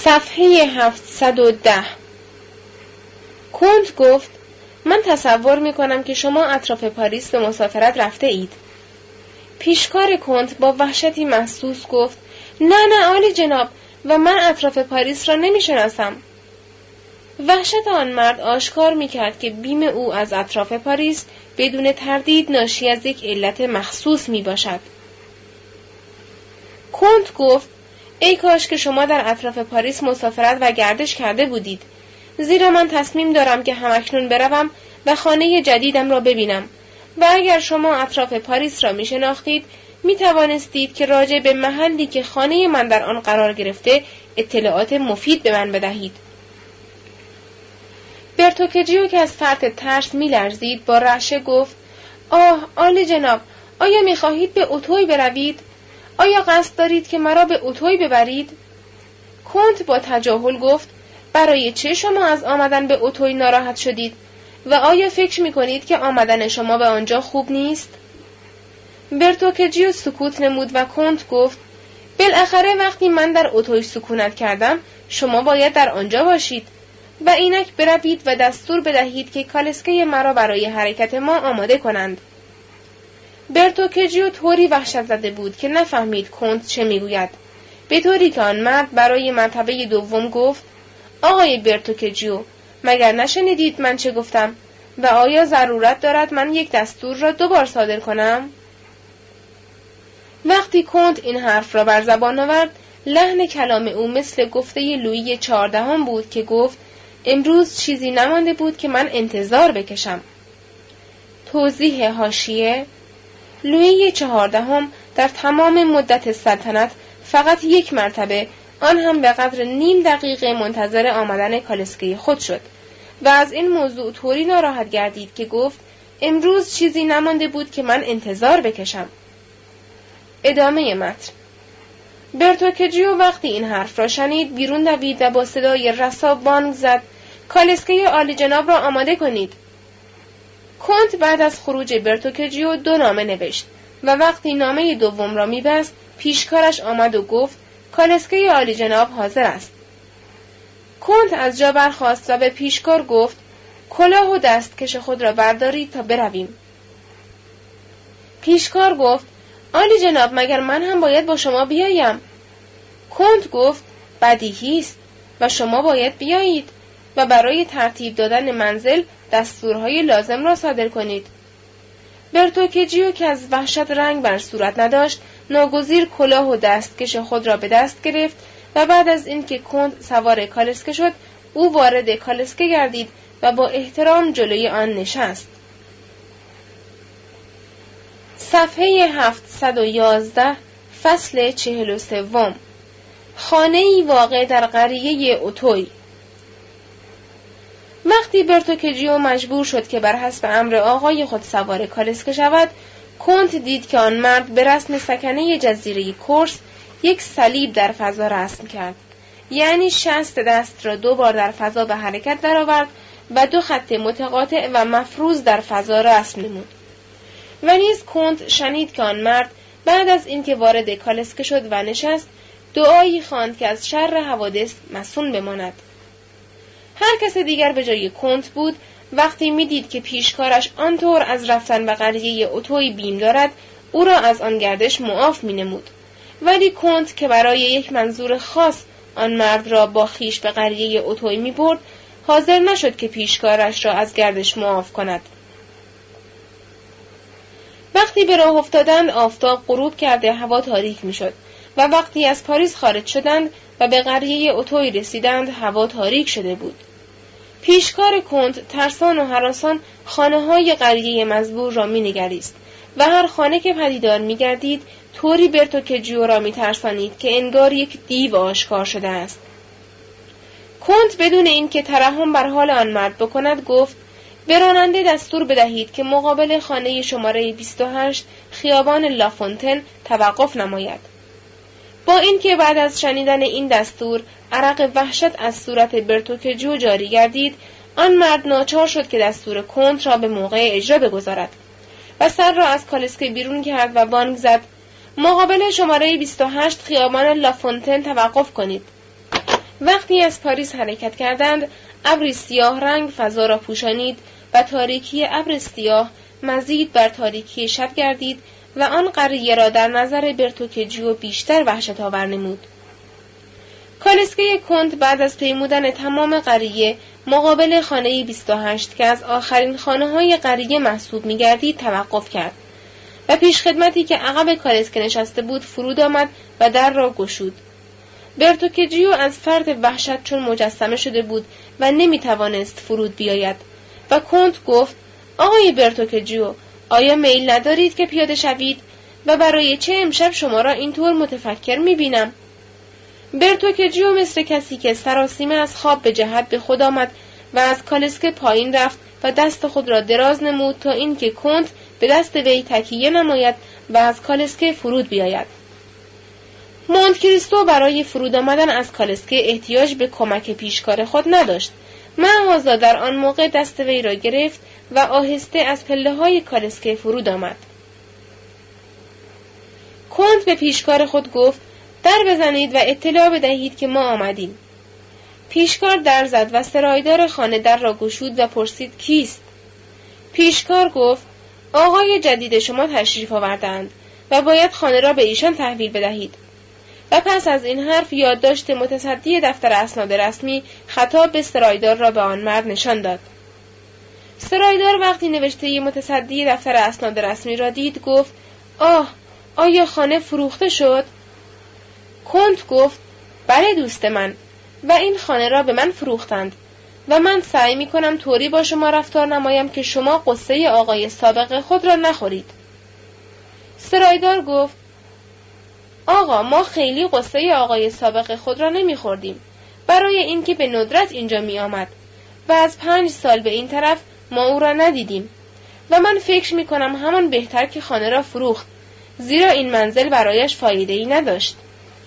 صفحه 710. کنت گفت: من تصور می‌کنم که شما اطراف پاریس به مسافرت رفته اید. پیشکار کنت با وحشتی محسوس گفت: نه عالی جناب، و من اطراف پاریس را نمی‌شناسم. وحشت آن مرد آشکار می‌کرد که بیم او از اطراف پاریس بدون تردید ناشی از یک علت مخصوص میباشد. کنت گفت: ای کاش که شما در اطراف پاریس مسافرت و گردش کرده بودید، زیرا من تصمیم دارم که همکنون بروم و خانه جدیدم را ببینم و اگر شما اطراف پاریس را می شناختید می توانستید که راجع به محلی که خانه من در آن قرار گرفته اطلاعات مفید به من بدهید. برتوکجیو که از فرط ترس می لرزید با رعشه گفت: آه عالی جناب، آیا می خواهید به اتوی بروید؟ آیا قصد دارید که مرا به اتوی ببرید؟ کنت با تجاهل گفت: برای چه شما از آمدن به اتوی ناراحت شدید و آیا فکر می کنید که آمدن شما به آنجا خوب نیست؟ برتوکجیو سکوت نمود و کنت گفت: بالاخره وقتی من در اتوی سکونت کردم شما باید در آنجا باشید و اینک بروید و دستور بدهید که کالسکه مرا برای حرکت ما آماده کنند. برتوکجیو طوری وحشت زده بود که نفهمید کنت چه میگوید، به طوری که آن مرد برای مرتبه دوم گفت: آقای برتوکجیو، مگر نشنیدید من چه گفتم و آیا ضرورت دارد من یک دستور را 2 بار صادر کنم؟ وقتی کنت این حرف را بر زبان آورد، لحن کلام او مثل گفته لویی 14 بود که گفت: امروز چیزی نمانده بود که من انتظار بکشم. توضیح حاشیه: لویی 14 در تمام مدت سلطنت فقط 1 مرتبه، آن هم به قدر نیم دقیقه منتظر آمدن کالسکه خود شد و از این موضوع طوری ناراحت گردید که گفت: امروز چیزی نمانده بود که من انتظار بکشم. ادامه متن. برتوکجیو وقتی این حرف را شنید بیرون دوید و با صدای رسا بانگ زد: کالسکه عالی جناب را آماده کنید. کنت بعد از خروج برتوکجیو 2 نامه نوشت و وقتی نامه دوم را می‌بست پیشکارش آمد و گفت: کالسکه عالی جناب حاضر است. کنت از جا برخاست و به پیشکار گفت: کلاه و دستکش خود را بردارید تا برویم. پیشکار گفت: عالی جناب، مگر من هم باید با شما بیایم؟ کنت گفت: بدیهی است و شما باید بیایید و برای ترتیب دادن منزل دستورهای لازم را صادر کنید. برتوکجیو که از وحشت رنگ بر صورت نداشت ناگزیر کلاه و دستکش خود را به دست گرفت و بعد از اینکه کنت سوار کالسکه شد او وارد کالسکه گردید و با احترام جلوی آن نشست. صفحه 711 فصل 43. خانه‌ای واقع در قریه اوتوی. وقتی برتوکجیو مجبور شد که بر حسب امر آقای خود سوار کالسکه شود، کنت دید که آن مرد به رسم سکنه جزیره کورس یک صلیب در فضا رسم کرد، یعنی 60 دست را 2 بار در فضا به حرکت درآورد و 2 خط متقاطع و مفروض در فضا رسم نمود. و نیز کنت شنید که آن مرد بعد از اینکه وارد کالسکه شد و نشست دعایی خواند که از شر حوادث مصون بماند. هر کس دیگر به جای کنت بود وقتی میدید که پیشکارش آنطور از رفتن به قریه اوتوی بیم دارد او را از آن گردش معاف مینمود، ولی کنت که برای یک منظور خاص آن مرد را با خیش به قریه اوتوی میبرد حاضر نشد که پیشکارش را از گردش معاف کند. وقتی به راه افتادند آفتاب غروب کرده هوا تاریک میشد و وقتی از پاریس خارج شدند و به قریه اوتوی رسیدند هوا تاریک شده بود. پیشکار کنت ترسان و هراسان خانه‌های قریه مزبور را می‌نگریست و هر خانه که پدیدار می‌گردید طوری برتوکجیو را می‌ترسانید که انگار یک دیو آشکار شده است. کنت بدون اینکه ترحم بر حال آن مرد بکند گفت: به راننده دستور بدهید که مقابل خانه شماره 28 خیابان لافونتن توقف نماید. با اینکه بعد از شنیدن این دستور عرق وحشت از صورت برتوکجیو جاری گردید، آن مرد ناچار شد که دستور کنت را به موقع اجرا بگذارد و سر را از کالسکه بیرون کرد و بانگ زد: مقابل شماره 28 خیابان لافونتن توقف کنید. وقتی از پاریس حرکت کردند، ابری سیاه رنگ فضا را پوشانید و تاریکی ابر سیاه مزید بر تاریکی شب گردید و آن قریه را در نظر برتوکجیو بیشتر وحشت‌آور نمود. کالسکه کنت بعد از پیمودن تمام قریه مقابل خانه 28 که از آخرین خانه‌های قریه محسوب می‌گردید توقف کرد و پیشخدمتی که عقب کالسکه نشسته بود فرود آمد و در را گشود. برتوکجیو از فرط وحشت چون مجسمه شده بود و نمی‌توانست فرود بیاید و کنت گفت: آقای برتوکجیو، آیا میل ندارید که پیاده شوید و برای چه امشب شما را اینطور متفکر می‌بینم؟ برتوکجیو مثل کسی که سراسیمه از خواب به جهت به خود آمد و از کالسکه پایین رفت و دست خود را دراز نمود تا اینکه کنت به دست وی تکیه نماید و از کالسکه فرود بیاید. مونت کریستو برای فرود آمدن از کالسکه احتیاج به کمک پیشکار خود نداشت. معاذ در آن موقع دست وی را گرفت و آهسته از پله‌های کالسکه فرود آمد. کنت به پیشکار خود گفت: در بزنید و اطلاع بدهید که ما آمدیم. پیشکار در زد و سرایدار خانه در را گشود و پرسید: کیست؟ پیشکار گفت: آقای جدید شما تشریف آوردند و باید خانه را به ایشان تحویل بدهید. و پس از این حرف یادداشت متصدی دفتر اسناد رسمی خطاب به سرایدار را به آن مرد نشان داد. سرایدار وقتی نوشته متصدی دفتر اسناد رسمی را دید گفت: آیا خانه فروخته شد؟ کنت گفت: بله دوست من، و این خانه را به من فروختند و من سعی می کنم طوری با شما رفتار نمایم که شما قصه آقای سابق خود را نخورید. سرایدار گفت: آقا، ما خیلی قصه آقای سابق خود را نمی خوردیم، برای اینکه به ندرت اینجا می آمد و از 5 سال به این طرف ما او را ندیدیم و من فکر می کنم همان بهتر که خانه را فروخت، زیرا این منزل برایش فایده‌ای نداشت.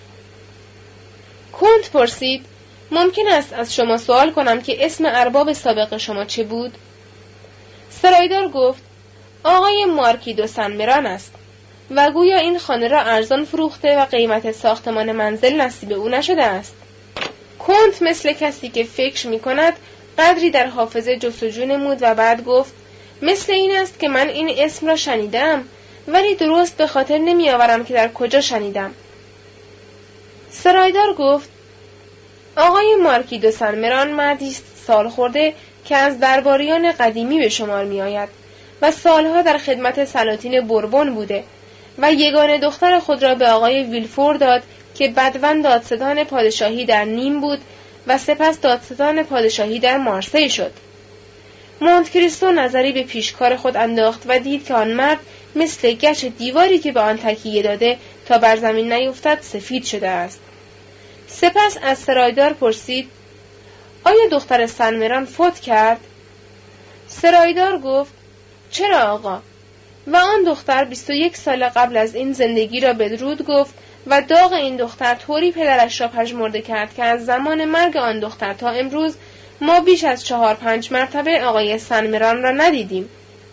کنت پرسید: ممکن است از شما سوال کنم که اسم ارباب سابق شما چه بود؟ سرایدار گفت: آقای مارکی دو سن مران است و گویا این خانه را ارزان فروخته و قیمت ساختمان منزل نصیب او نشده است. کنت مثل کسی که فکر می کند قدری در حافظه جستجو نمود و بعد گفت: مثل این است که من این اسم را شنیدم، ولی درست به خاطر نمی آورم که در کجا شنیدم. سرایدار گفت: آقای مارکی دو سن مران مردی است سال خورده که از درباریان قدیمی به شمار می آید و سالها در خدمت سلاطین بوربون بوده و یگانه دختر خود را به آقای ویلفور داد که بدون دادستان پادشاهی در نیم بود و سپس دادستان پادشاهی در مارسی شد. مونت کریستو نظری به پیشکار خود انداخت و دید که آن مرد مثل گچ دیواری که به آن تکیه داده تا بر زمین نیفتد سفید شده است. سپس از سرایدار پرسید: آیا دختر سنمران فوت کرد؟ سرایدار گفت: چرا آقا؟ و آن دختر 21 سال قبل از این زندگی را بدرود گفت و داغ این دختر طوری پدرش را پژمرده کرد که از زمان مرگ آن دختر تا امروز ما بیش از 4-5 مرتبه آقای سنمران را ندیدیم.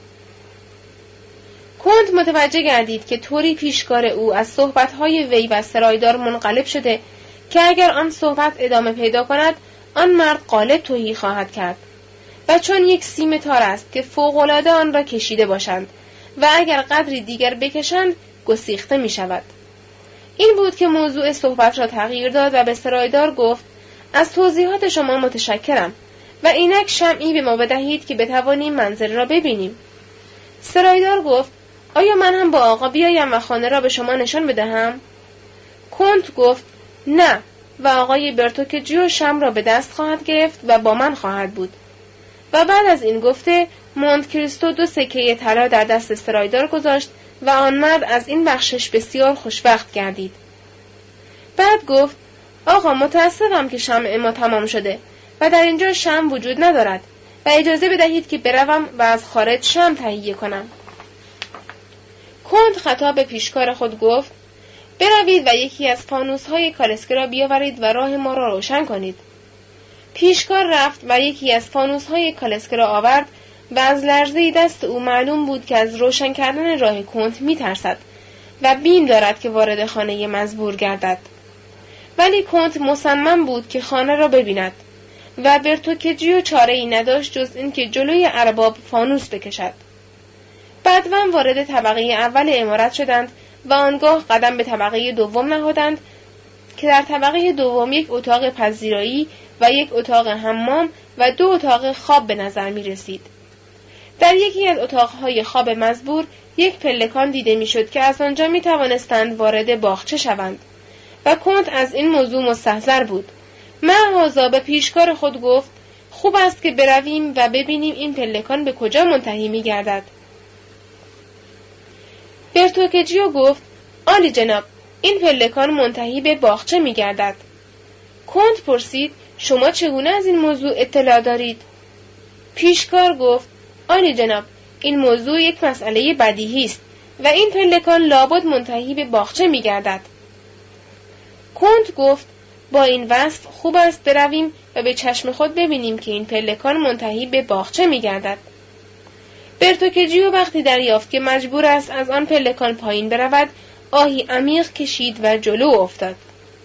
کنت متوجه گردید که طوری پیشکار او از صحبت‌های وی و سرایدار منقلب شده که اگر آن صحبت ادامه پیدا کند آن مرد غالب تهی خواهد کرد و چون یک سیم تار است که فوق‌العاده آن را کشیده باشند و اگر قدری دیگر بکشند گسیخته می شود. این بود که موضوع صحبت را تغییر داد و به سرایدار گفت: از توضیحات شما متشکرم و اینک شمعی به ما بدهید که بتوانیم منزل را ببینیم. سرایدار گفت: آیا من هم با آقا بیایم و خانه را به شما نشان بدهم؟ کنت گفت: نه، و آقای برتوکجیو شمع را به دست خواهد گرفت و با من خواهد بود. و بعد از این گفته مونت کریستو 2 سکه طلا در دست سرایدار گذاشت و آن مرد از این بخشش بسیار خوشبخت گردید. بعد گفت: آقا، متاسفم که شمع ما تمام شده و در اینجا شمع وجود ندارد و اجازه بدهید که بروم و از خارج شمع تهیه کنم. کنت خطاب به پیشکار خود گفت: بروید و یکی از فانوس‌های کالسکه را بیاورید و راه ما را روشن کنید. پیشکار رفت و یکی از فانوس‌های کالسکه را آورد و از لرزه دست او معلوم بود که از روشن کردن راه کنت می‌ترسد و بیم دارد که وارد خانه مزبور گردد. ولی کنت مصمم بود که خانه را ببیند و برتوکجیو چاره‌ای نداشت جز اینکه جلوی ارباب فانوس بکشد. بعداً وارد طبقه اول عمارت شدند و آنگاه قدم به طبقه دوم نهادند که در طبقه دوم یک اتاق پذیرایی و یک اتاق حمام و 2 اتاق خواب به نظر می رسید. در یکی از اتاقهای خواب مزبور یک پلکان دیده می شد که از آنجا می توانستند وارد باغچه شوند و کنت از این موضوع مستحضر بود. معاذا به پیشکار خود گفت خوب است که برویم و ببینیم این پلکان به کجا منتهی می گردد. برتوکجیو گفت عالی جناب، این پلکان منتهی به باغچه می گردد. کنت پرسید شما چگونه از این موضوع اطلاع دارید؟ پیشکار گفت عالی جناب، این موضوع یک مسئله بدیهی است و این پلکان لابد منتهی به باغچه می گردد. کنت گفت با این وصف خوب است برویم و به چشم خود ببینیم که این پلکان منتهی به باغچه می گردد. برتوکجیو وقتی دریافت که مجبور است از آن پلکان پایین برود، آهی عمیق کشید و جلو افتاد.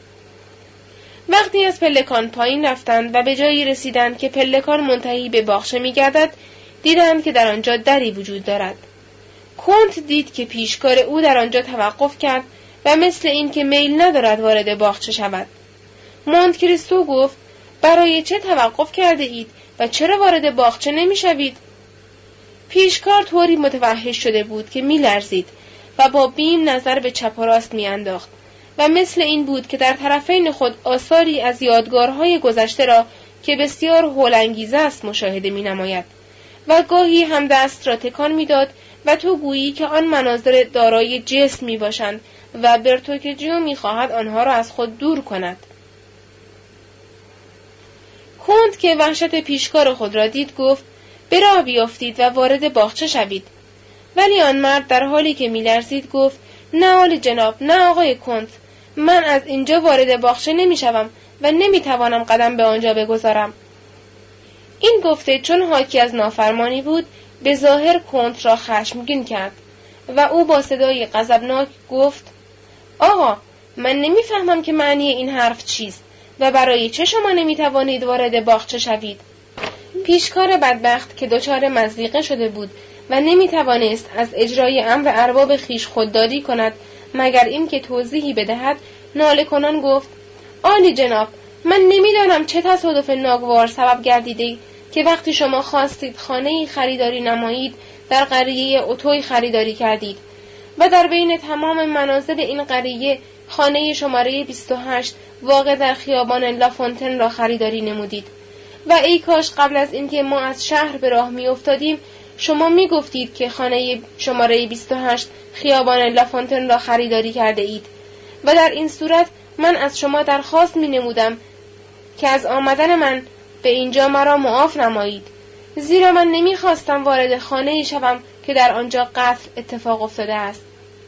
وقتی از پلکان پایین رفتند و به جایی رسیدند که پلکان منتهی به باغچه می گردد، دیدند که در آنجا دری وجود دارد. کنت دید که پیشکار او در آنجا توقف کرد و مثل این که میل ندارد وارد باغچه شود. مونت کریستو گفت برای چه توقف کرده اید و چرا وارد باغچه نمی شوید؟ پیشکار طوری متوحش شده بود که می لرزید و با بیم نظر به چپ و راست می انداخت و مثل این بود که در طرفین خود آثاری از یادگارهای گذشته را که بسیار هولانگیز است مشاهده می نماید و گاهی هم دست را تکان می داد و تو گویی که آن مناظر دارای جسم می باشند و برتوکجیو می خواهد آنها را از خود دور کند. کنت که وحشت پیشکار خود را دید گفت به راه بیافتید و وارد باغچه شوید. ولی آن مرد در حالی که می لرزید گفت نه عالی جناب، نه آقای کنت، من از اینجا وارد باغچه نمی شوم و نمی توانم قدم به آنجا بگذارم. این گفته چون حاکی از نافرمانی بود به ظاهر کنت را خشمگین کرد و او با صدای غضبناک گفت آقا من نمیفهمم که معنی این حرف چیست و برای چه شما نمیتوانید وارد باغچه شوید. پیشکار بدبخت که دچار مضیقه شده بود و نمیتوانست از اجرای امر ارباب خیش خودداری کند مگر اینکه توضیحی بدهد، ناله کنان گفت عالی جناب، من نمیدانم چه تصادف ناگوار سبب گردیده که وقتی شما خواستید خانه‌ای خریداری نمایید در قریه اتوی خریداری کردید و در بین تمام منازل این قریه خانه شماره 28 واقع در خیابان لافونتن را خریداری نمودید و ای کاش قبل از اینکه ما از شهر به راه می افتادیم شما می گفتید که خانه شماره 28 خیابان لافونتن را خریداری کرده اید و در این صورت من از شما درخواست می نمودم که از آمدن من به اینجا مرا معاف نمایید، زیرا من نمی خواستم وارد خانه‌ای شوم که در آنجا قتل اتفاق افتاده است.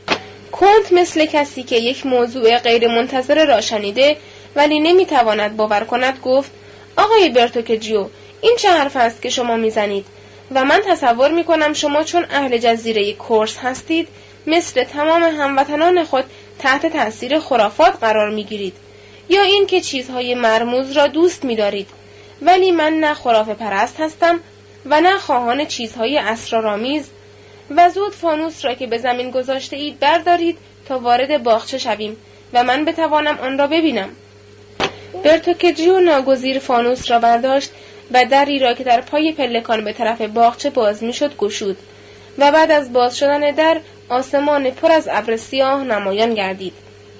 کنت مثل کسی که یک موضوع غیر منتظره را شنیده ولی نمی تواند باور کند گفت آقای برتوکجیو، این چه حرف است که شما می زنید و من تصور می کنم شما چون اهل جزیره کورس هستید مثل تمام هموطنان خود تحت تأثیر خرافات قرار می گیرید یا این که چیزهای مرموز را دوست می دارید، ولی من نه خرافه پرست هستم و نه خواهان چیزهای اسرارآمیز و زود فانوس را که به زمین گذاشته اید بردارید تا وارد باغچه شویم و من بتوانم آن را ببینم. برتوکجیو ناگزیر فانوس را برداشت و دری را که در پای پلکان به طرف باغچه باز میشد گشود و بعد از باز شدن در آسمان پر از ابر سیاه نمایان گردید.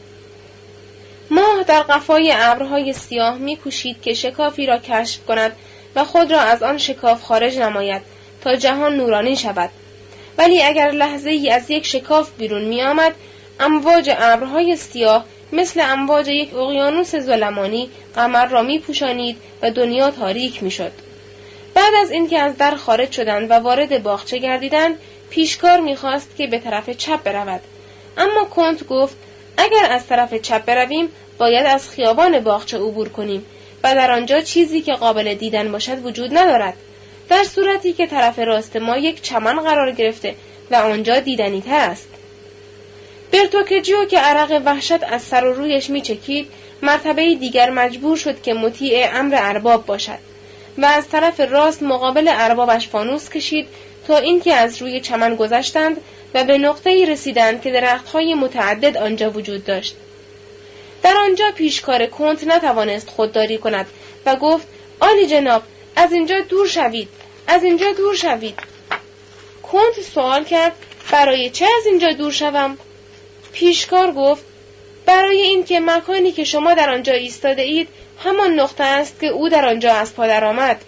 ماه در قفای ابرهای سیاه می‌کوشید که شکافی را کشف کند و خود را از آن شکاف خارج نماید تا جهان نورانی شود. ولی اگر لحظه‌ای از یک شکاف بیرون می‌آمد، امواج ابرهای سیاه مثل امواج یک اقیانوس ظلمانی قمر را می‌پوشانید و دنیا تاریک می‌شد. بعد از اینکه از در خارج شدند و وارد باغچه گردیدند، پیشکار می‌خواست که به طرف چپ برود، اما کنت گفت اگر از طرف چپ برویم باید از خیابان باغچه عبور کنیم و در آنجا چیزی که قابل دیدن باشد وجود ندارد، در صورتی که طرف راست ما یک چمن قرار گرفته و آنجا دیدنی تر است. برتوکجیو که عرق وحشت از سر و رویش میچکید مرتبه دیگر مجبور شد که مطیع امر ارباب باشد و از طرف راست مقابل اربابش فانوس کشید تا اینکه از روی چمن گذشتند و به نقطه‌ای رسیدند که درخت‌های متعدد آنجا وجود داشت. در آنجا پیشکار کنت نتوانست خودداری کند و گفت: عالی جناب، از اینجا دور شوید، از اینجا دور شوید. کنت سوال کرد: برای چه از اینجا دور شوم؟ پیشکار گفت: برای این که مکانی که شما در آنجا ایستاده اید همان نقطه است که او در آنجا از پا درآمد.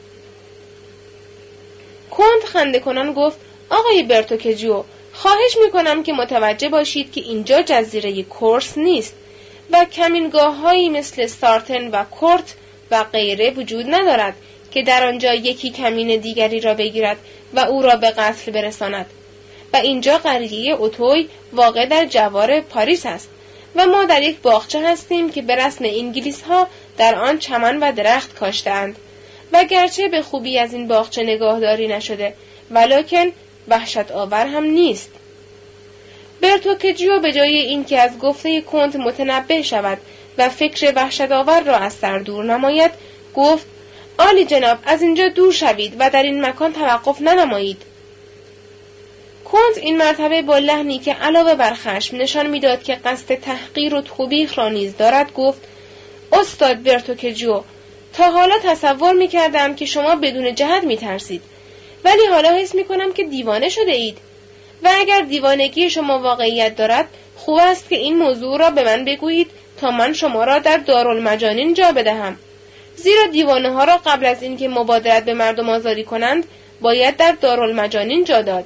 کنت خنده کنان گفت: آقای برتوکجیو، خواهش میکنم که متوجه باشید که اینجا جزیره کورس نیست و کمینگاه‌هایی مثل سارتن و کورت و غیره وجود ندارد که در آنجا یکی کمین دیگری را بگیرد و او را به قتل برساند. و اینجا قریه اوتوی واقع در جوار پاریس است و ما در یک باغچه هستیم که به رسم انگلیس‌ها در آن چمن و درخت کاشته‌اند و گرچه به خوبی از این باغچه نگاهداری نشده ولکن وحشت آور هم نیست. برتوکجیو به جای اینکه از گفته کنت متنبه شود و فکر وحشت آور را از سر دور نماید، گفت: عالی جناب، از اینجا دور شوید و در این مکان توقف ننمایید. کنت این مرتبه با لحنی که علاوه بر خشم نشان میداد که قصد تحقیر و توبیخ را نیز دارد گفت: استاد برتوکجیو، تا حالا تصور میکردم که شما بدون جهت میترسید، ولی حالا حس میکنم که دیوانه شده اید و اگر دیوانگی شما واقعیت دارد خوب است که این موضوع را به من بگویید تا من شما را در دارالمجانین جا بدهم، زیرا دیوانه ها را قبل از اینکه مبادرت به مردم آزاری کنند باید در دارالمجانین جا داد.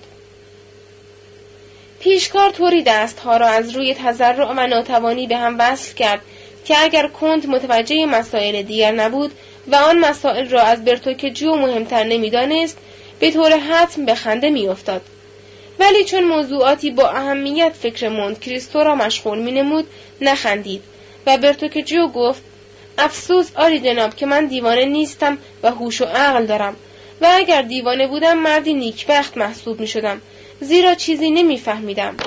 پیشکار طوری دستها را از روی تضرع و ناتوانی به هم وصل کرد که اگر کنت متوجه مسائل دیگر نبود و آن مسائل را از برتوکجیو مهمتر نمی‌دانست، به طور حتم به خنده می‌افتاد. ولی چون موضوعاتی با اهمیت فکر مونت کریستو را مشغول می‌نمود، نخندید و برتوکجیو گفت: افسوس عالی جناب که من دیوانه نیستم و هوش و عقل دارم و اگر دیوانه بودم مردی نیکبخت محسوب می‌شدم، زیرا چیزی نمی‌فهمیدم.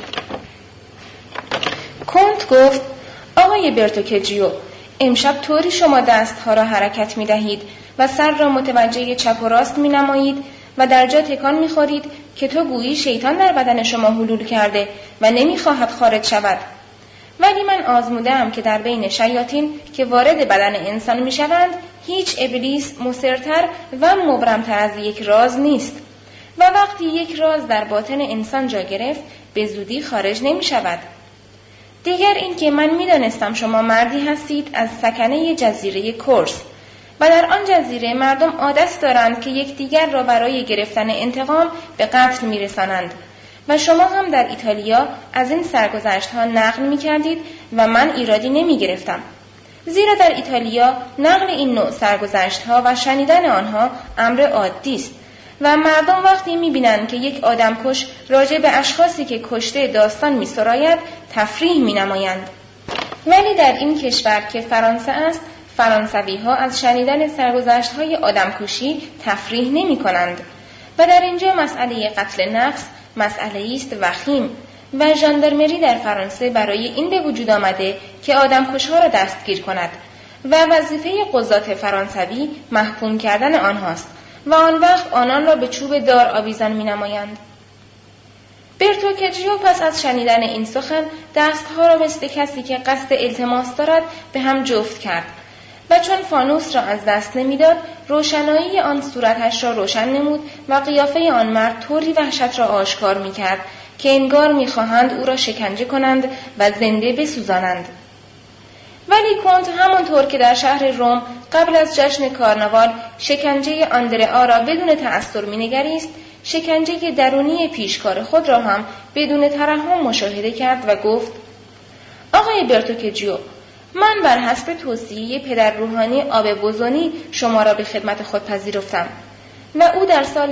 کنت گفت: آقای برتوکجیو، امشب طوری شما دستها را حرکت می‌دهید و سر را متوجه چپ و راست می‌نمایید و در جا تکان می‌خورید که تو گویی شیطان در بدن شما حلول کرده و نمی‌خواهد خارج شود. ولی من آزموده‌ام که در بین شیاطین که وارد بدن انسان می‌شوند هیچ ابلیس مصرتر و مبرمتر از یک راز نیست و وقتی یک راز در باطن انسان جا گرفت به زودی خارج نمی‌شود. دیگر این که من می‌دانستم شما مردی هستید از سکنه جزیره کورس و در آن جزیره مردم عادت دارند که یکدیگر را برای گرفتن انتقام به قتل می‌رسانند و شما هم در ایتالیا از این سرگذشت‌ها نقل می‌کردید و من ایرادی نمی‌گرفتم، زیرا در ایتالیا نقل این نوع سرگذشت‌ها و شنیدن آنها امر عادی است و مردم وقتی می‌بینند که یک آدمکش راجع به اشخاصی که کشته داستان می‌سراید تفریح می‌نمایند. ولی در این کشور که فرانسه است، فرانسوی‌ها از شنیدن سرگذشت‌های آدمکشی تفریح نمی‌کنند و در اینجا مسئله قتل نفس مسئله است وخیم و ژاندارمری در فرانسه برای این به وجود آمده که آدمکش‌ها را دستگیر کند و وظیفه قضات فرانسوی محکوم کردن آنهاست و آن وقت آنان را به چوب دار آویزان می‌نمایند. برتوکجیو پس از شنیدن این سخن دستها را مثل کسی که قصد التماس دارد به هم جفت کرد و چون فانوس را از دست نمیداد روشنایی آن صورتش را روشن نمود و قیافه آن مرد طوری وحشت را آشکار می‌کرد که انگار می‌خواهند او را شکنجه کنند و زنده بسوزانند. ولی کنت همانطور که در شهر روم قبل از جشن کارناوال شکنجه آندرئا را بدون تأثیر می‌نگریست، شکنجه درونی پیشکار خود را هم بدون ترحم مشاهده کرد و گفت: آقای برتوکجیو، من بر حسب توصیه پدر روحانی آب بوزونی شما را به خدمت خود پذیرفتم و او در سال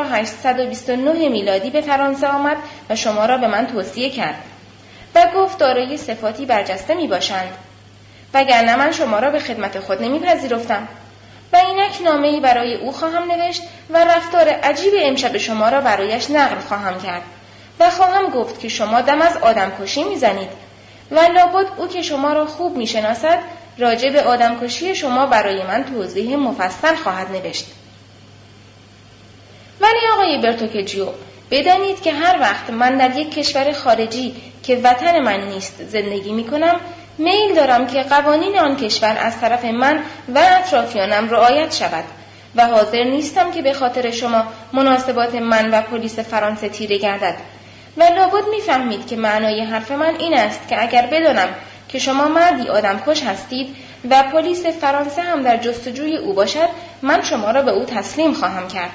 1829 میلادی به فرانسه آمد و شما را به من توصیه کرد و گفت دارای صفاتی برجسته می باشند، وگرنه من شما را به خدمت خود نمی پذیرفتم و اینک نامه‌ای برای او خواهم نوشت و رفتار عجیب امشب شما را برایش نقل خواهم کرد و خواهم گفت که شما دم از آدمکشی می‌زنید و لابد او که شما را خوب میشناسد راجع به آدمکشی شما برای من توضیح مفصل خواهد نوشت. ولی آقای برتوکجیو، بدانید که هر وقت من در یک کشور خارجی که وطن من نیست زندگی می کنم، میل دارم که قوانین آن کشور از طرف من و اطرافیانم رعایت شود و حاضر نیستم که به خاطر شما مناسبات من و پلیس فرانسه تیره گردد. و لابد می‌فهمید که معنای حرف من این است که اگر بدانم که شما مردی آدمکش هستید و پلیس فرانسه هم در جستجوی او باشد، من شما را به او تسلیم خواهم کرد.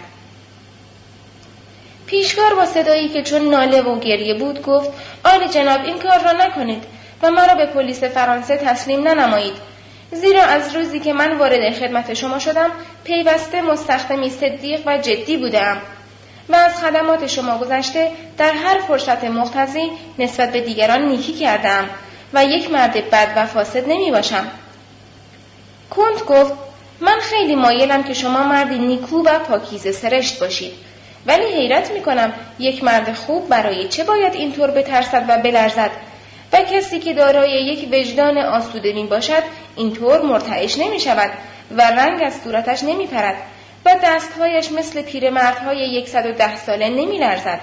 پیشکار با صدایی که چون ناله و گریه بود گفت: عالی جناب، این کار را نکنید و مرا به پلیس فرانسه تسلیم ننمایید، زیرا از روزی که من وارد خدمت شما شدم پیوسته مستخدمی صدیق و جدی بودم و از خدمات شما گذشته در هر فرصت مقتضی نسبت به دیگران نیکی کردم و یک مرد بد و فاسد نمی باشم. کنت گفت: من خیلی مایلم که شما مردی نیکو و پاکیزه سرشت باشید، ولی حیرت می کنم یک مرد خوب برای چه باید اینطور بترسد و بلرزد و کسی که دارای یک وجدان آسوده می باشد اینطور مرتعش نمی شود و رنگ از صورتش نمی پرد و دستهایش مثل پیرمردهای 110 ساله نمی لرزد.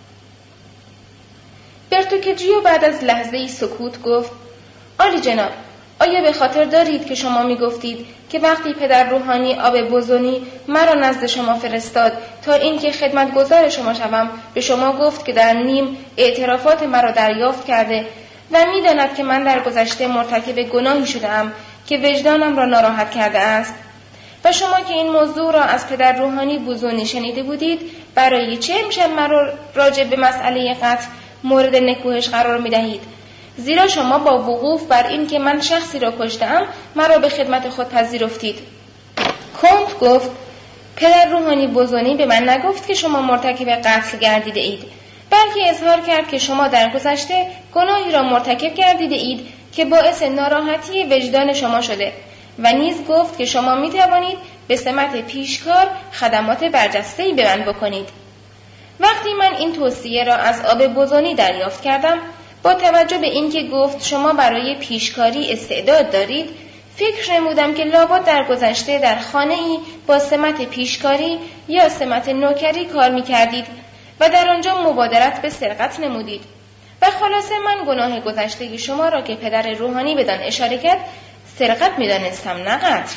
برتوکجیو بعد از لحظه‌ای سکوت گفت: عالی جناب، آیا به خاطر دارید که شما می گفتید که وقتی پدر روحانی آب بوزونی مرا نزد شما فرستاد تا اینکه خدمتگزار شما شوم، به شما گفت که در نیم اعترافات مرا دریافت کرده و می داند که من در گذشته مرتکب گناهی شده‌ام که وجدانم را ناراحت کرده است و شما که این موضوع را از پدر روحانی بوزونی شنیده بودید، برای چه امشب مرا راجع به مسئله قتل مورد نکوهش قرار می دهید؟ زیرا شما با وقوف بر این که من شخصی را کشتم مرا به خدمت خود پذیرفتید. کنت گفت: پدر روحانی بوزونی به من نگفت که شما مرتکب قتل گردیده اید، بلکه اظهار کرد که شما در گذشته گناهی را مرتکب گردیده اید که باعث ناراحتی وجدان شما شده و نیز گفت که شما می توانید به سمت پیشکار خدمات برجسته‌ای به من بکنید. وقتی من این توصیه را از آب بوزونی دریافت کردم، با توجه به اینکه گفت شما برای پیشکاری استعداد دارید، فکر نمودم که لابد در گذشته در خانه‌ای با سمت پیشکاری یا سمت نوکری کار می کردید و در آنجا مبادرت به سرقت نمودید و خلاصه من گناه گذشته شما را که پدر روحانی بدان اشاره کرد سرقت می دانستم، نه قتل.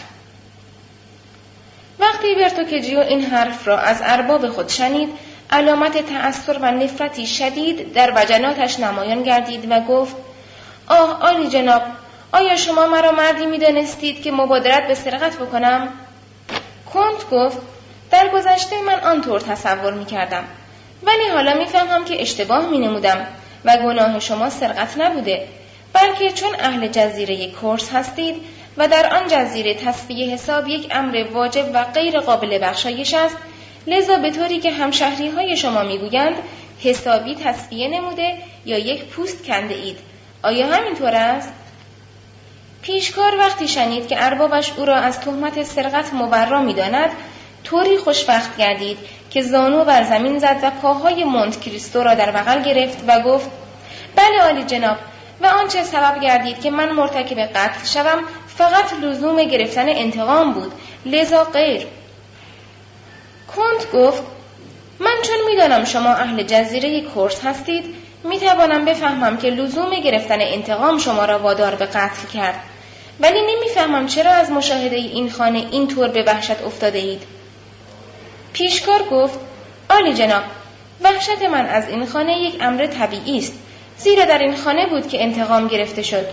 وقتی برتوکجیو این حرف را از ارباب خود شنید، علامت تأثر و نفرتی شدید در وجناتش نمایان گردید و گفت: آه عالی جناب، آیا شما مرا مردی می دانستید که مبادرت به سرقت بکنم؟ کنت گفت: در گذشته من آنطور تصور می کردم، ولی حالا می فهمم که اشتباه می نمودم و گناه شما سرقت نبوده، بلکه چون اهل جزیره کورس هستید و در آن جزیره تصفیه حساب یک امر واجب و غیر قابل بخشایش است، لذا به طوری که همشهری های شما میگویند حسابی تصفیه نموده یا یک پوست کنده اید. آیا همینطور است؟ پیشکار وقتی شنید که اربابش او را از تهمت سرقت مبرا می‌داند، طوری خوشبخت گردید که زانو بر زمین زد و پاهای مونت کریستو را در بغل گرفت و گفت: بله عالی جناب، و آنچه سبب گردید که من مرتکب قتل شوم فقط لزوم گرفتن انتقام بود، لذا غیر. کنت گفت: من چون میدانم شما اهل جزیره کورس هستید، میتوانم بفهمم که لزوم گرفتن انتقام شما را وادار به قتل کرد، ولی نمیفهمم چرا از مشاهده این خانه اینطور به وحشت افتاده اید. پیشکار گفت: عالی جناب، وحشت من از این خانه یک امر طبیعی است، زیرا در این خانه بود که انتقام گرفته شد.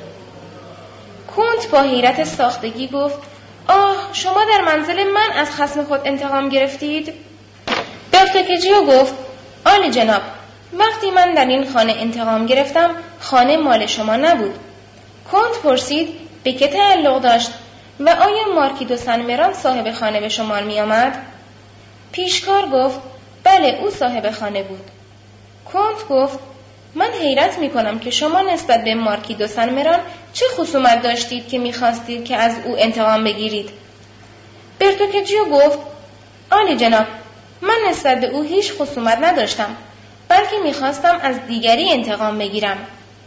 کنت با حیرت ساختگی گفت: آه، شما در منزل من از خصم خود انتقام گرفتید؟ برتوکجیو گفت: عالی جناب، وقتی من در این خانه انتقام گرفتم خانه مال شما نبود. کنت پرسید: به که تعلق داشت و آیا مارکی دو سن مران صاحب خانه به شمار می آمد؟ پیشکار گفت: بله، او صاحب خانه بود. کنت گفت: من حیرت می کنم که شما نسبت به مارکی دو سن مران چه خصومت داشتید که می خواستید که از او انتقام بگیرید؟ برتوکجیو گفت: عالی جناب، من نسبت به او هیچ خصومت نداشتم، بلکه می خواستم از دیگری انتقام بگیرم.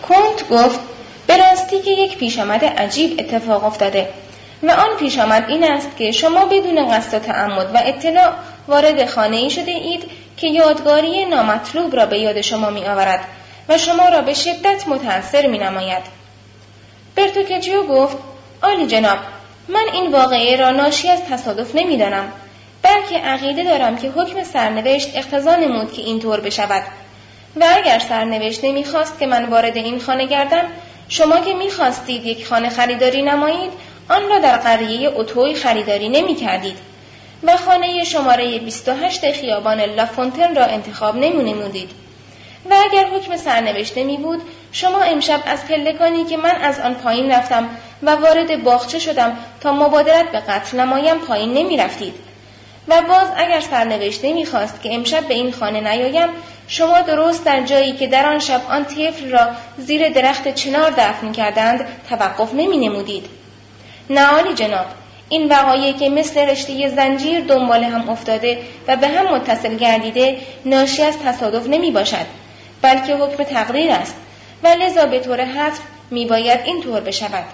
کنت گفت به راستی که یک پیشامد عجیب اتفاق افتاده و آن پیشامد این است که شما بدون قصد و تعمد و اطلاع وارد خانه‌ای شده اید که یادگاری نامطلوب را به یاد شما می آورد و شما را به شدت متأثر می نماید. برتوکجیو گفت عالی جناب، من این واقعه را ناشی از تصادف نمی دانم، بلکه عقیده دارم که حکم سرنوشت اقتضا نمود که اینطور بشود و اگر سرنوشت نمی خواست که من وارد این خانه گردم، شما که می خواستید یک خانه خریداری نمایید آن را در قریه اتوی خریداری نمی کردید و خانه شماره 28 خیابان لافونتن را انتخاب نمودید و اگر حکم سرنوشت نمی بود شما امشب از پلکانی که من از آن پایین رفتم و وارد باغچه شدم تا مبادرت به قتل نمایم پایین نمی رفتید و باز اگر سرنوشت نمی خواست که امشب به این خانه نیایم شما درست در جایی که در آن شب آن طفل را زیر درخت چنار دفن کردند توقف نمی نمودید. نه عالی جناب، این وقایع که مثل رشته زنجیر دنبال هم افتاده و به هم متصل گردیده ناشی از تصادف نمی باشد، بلکه حکم تقدیر است و لذا به طور حتم می باید این طور بشود.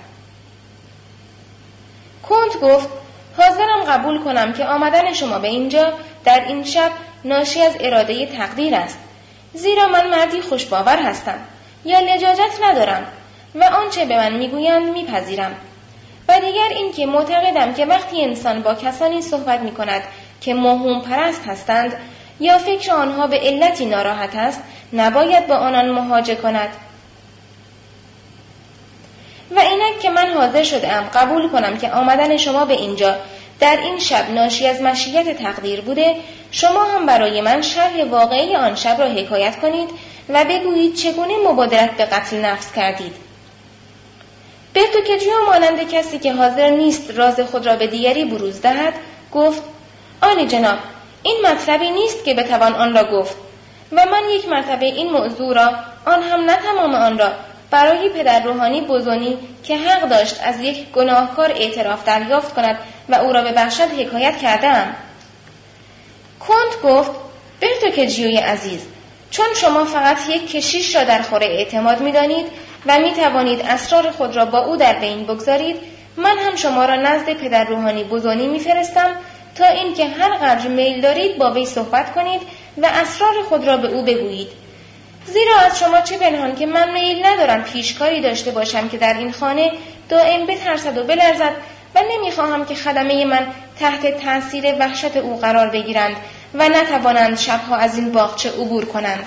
کنت گفت حاضرم قبول کنم که آمدن شما به اینجا در این شب ناشی از اراده تقدیر است، زیرا من مردی خوشباور هستم یا لجاجت ندارم و آنچه به من میگویند میپذیرم و دیگر این که معتقدم که وقتی انسان با کسانی صحبت میکند که موهوم پرست هستند یا فکر آنها به علتی ناراحت است نباید با آنان مهاجه کند. و اینک که من حاضر شدم قبول کنم که آمدن شما به اینجا در این شب ناشی از مشیت تقدیر بوده، شما هم برای من شرح واقعی آن شب را حکایت کنید و بگویید چگونه مبادرت به قتل نفس کردید. برتوکجیو مانند کسی که حاضر نیست راز خود را به دیگری بروز دهد گفت عالی جناب، این مطلبی نیست که بتوان آن را گفت و من یک مرتبه این موضوع را آن هم نه تمام آن را برای پدر روحانی بوزونی که حق داشت از یک گناهکار اعتراف دریافت کند و او را ببخشد حکایت کردم. کنت گفت برتوکجیوی عزیز، چون شما فقط یک کشیش را در خور اعتماد می دانید و می توانید اسرار خود را با او در بین بگذارید، من هم شما را نزد پدر روحانی بوزونی می فرستم تا اینکه هر قدر میل دارید با وی صحبت کنید و اسرار خود را به او بگویید. زیرا از شما چه پنهان که من میل ندارم پیشکاری داشته باشم که در این خانه دائم بترسد و بلرزد و نمیخواهم که خدمه من تحت تأثیر وحشت او قرار بگیرند و نتوانند شبها از این باغچه عبور کنند.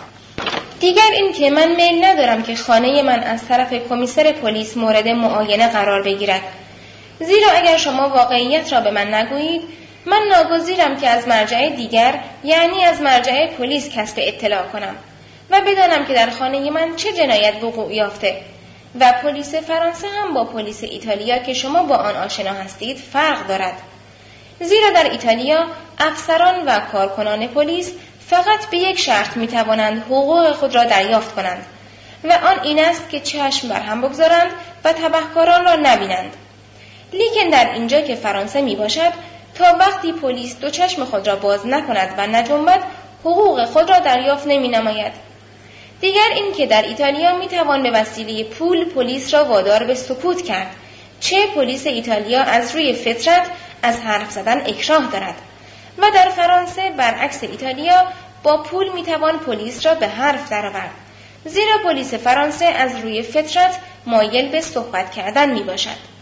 دیگر این که من میل ندارم که خانه من از طرف کمیسر پلیس مورد معاینه قرار بگیرد، زیرا اگر شما واقعیت را به من نگویید من ناگزیرم که از مرجع دیگر یعنی از مرجع پلیس کسب اطلاع کنم و بدانم که در خانه من چه جنایت وقوع یافته و پلیس فرانسه هم با پلیس ایتالیا که شما با آن آشنا هستید فرق دارد، زیرا در ایتالیا افسران و کارکنان پلیس فقط به یک شرط می توانند حقوق خود را دریافت کنند و آن این است که چشم بر هم بگذارند و تبهکاران را نبینند. لیکن در اینجا که فرانسه می باشد تا وقتی پلیس دو چشم خود را باز نکند و نجنبد حقوق خود را دریافت نمی نماید. دیگر این که در ایتالیا می توان به وسیله پول پلیس را وادار به سکوت کرد، چه پلیس ایتالیا از روی فطرت از حرف زدن اکراه دارد و در فرانسه برعکس ایتالیا با پول می توان پلیس را به حرف درآورد، زیرا پلیس فرانسه از روی فطرت مایل به صحبت کردن می باشد.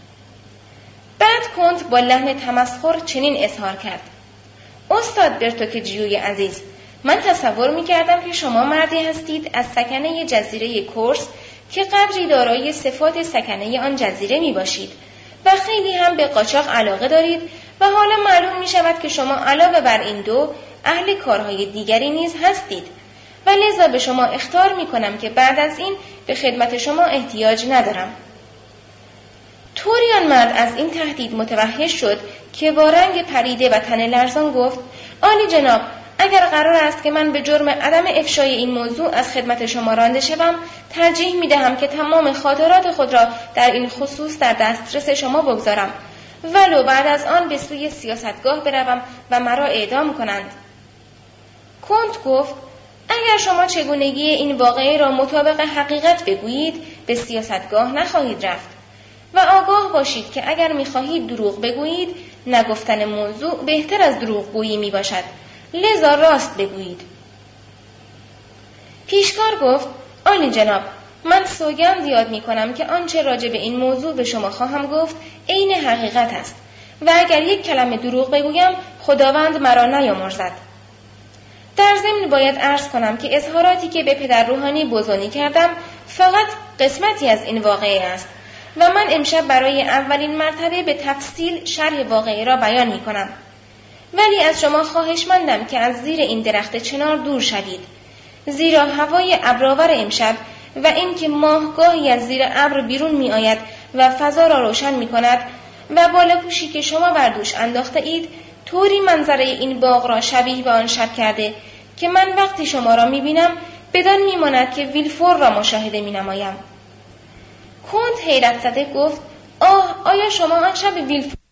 بعد کنت با لحن تمسخر چنین اظهار کرد: استاد برتوکجیوی عزیز، من تصور می کردم که شما مردی هستید از سکنه جزیره کورس که قدری دارای صفات سکنه آن جزیره می باشید و خیلی هم به قاچاق علاقه دارید و حالا معلوم می شود که شما علاوه بر این دو اهل کارهای دیگری نیز هستید و لذا به شما اخطار می کنم که بعد از این به خدمت شما احتیاج ندارم. طوری آن مرد از این تهدید متوحش شد که با رنگ پریده و تن لرزان گفت: عالی جناب، اگر قرار است که من به جرم عدم افشای این موضوع از خدمت شما رانده شوم، ترجیح می دهم که تمام خاطرات خود را در این خصوص در دسترس شما بگذارم، ولو بعد از آن به سوی سیاستگاه بروم و مرا اعدام کنند. کنت گفت: اگر شما چگونگی این واقعه را مطابق حقیقت بگویید به سیاستگاه نخواهید رفت و آگاه باشید که اگر می‌خواهید دروغ بگویید نگفتن موضوع بهتر از دروغگویی میباشد، لذا راست بگویید. پیشکار گفت: عالی جناب، من سوگند یاد می‌کنم که آنچه راجع به این موضوع به شما خواهم گفت عین حقیقت است و اگر یک کلمه دروغ بگویم خداوند مرا نیامرزد. در ضمن باید عرض کنم که اظهاراتی که به پدر روحانی بوزونی کردم فقط قسمتی از این واقعه است و من امشب برای اولین مرتبه به تفصیل شرح واقعه را بیان می کنم. ولی از شما خواهشمندم که از زیر این درخت چنار دور شوید، زیرا هوای ابرآور امشب و اینکه ماه گاهی از زیر ابر بیرون می آید و فضا را روشن می کند و بالاپوشی که شما بر دوش انداخته اید طوری منظره این باغ را شبیه به آن شب کرده که من وقتی شما را می بینم بدان می ماند که ویلفور را مشاهده می نمایم. کنت حیرت زده گفت: آه، آیا شما آن شب ویلفور